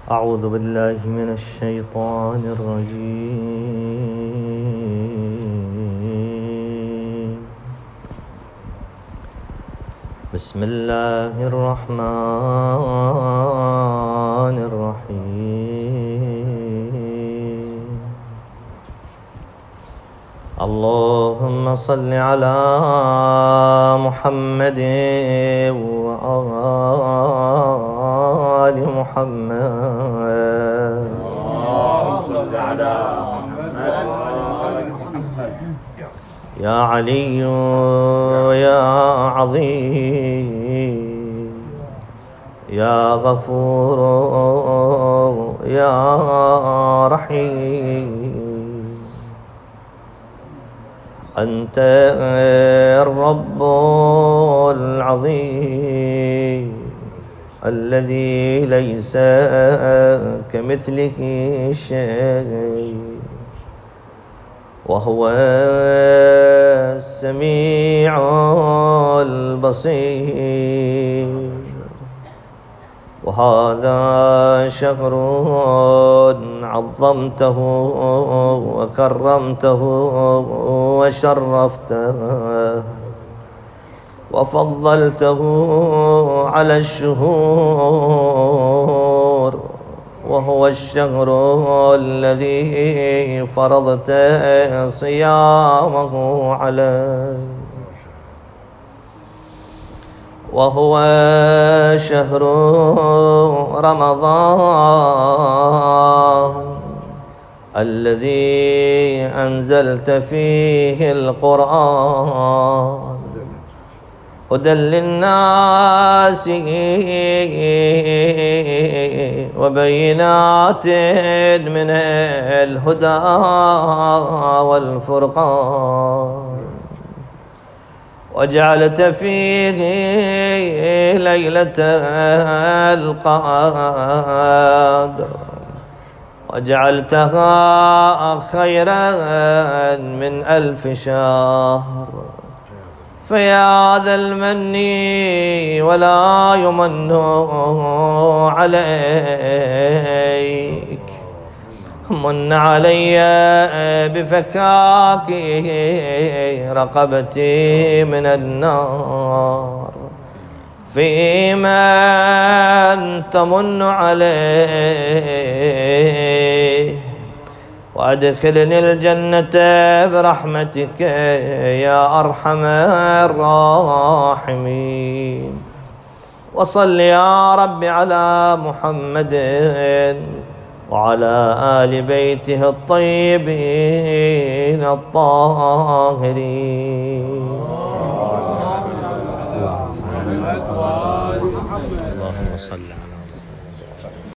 أعوذ بالله من الشيطان الرجيم. بسم الله الرحمن الرحيم. اللهم صل على محمد وآل محمد. اللهم صل على محمد. يا علي يا عظيم يا غفور يا رحيم. أنت الرب العظيم الذي ليس كمثله شيء، وهو السميع البصير. وهذا شهر عظمته وكرمته وشرفته وفضلته على الشهور، وهو الشهر الذي فرضت صيامه عليه، وهو شهر رمضان الذي أنزلت فيه القرآن هدى للناس وبينات من الهدى والفرقان. وجعلت فيه ليلة القدر، وجعلتها خيرا من 1000 شهر. فيا ذا المن ولا يمن عليك، من علي بفكاك رقبتي من النار. فيمن تمن عليه وأدخلني الجنة برحمتك يا أرحم الراحمين. وصل يا رب على محمد وعلى آل بيته الطيبين الطاهرين. اللهم صل على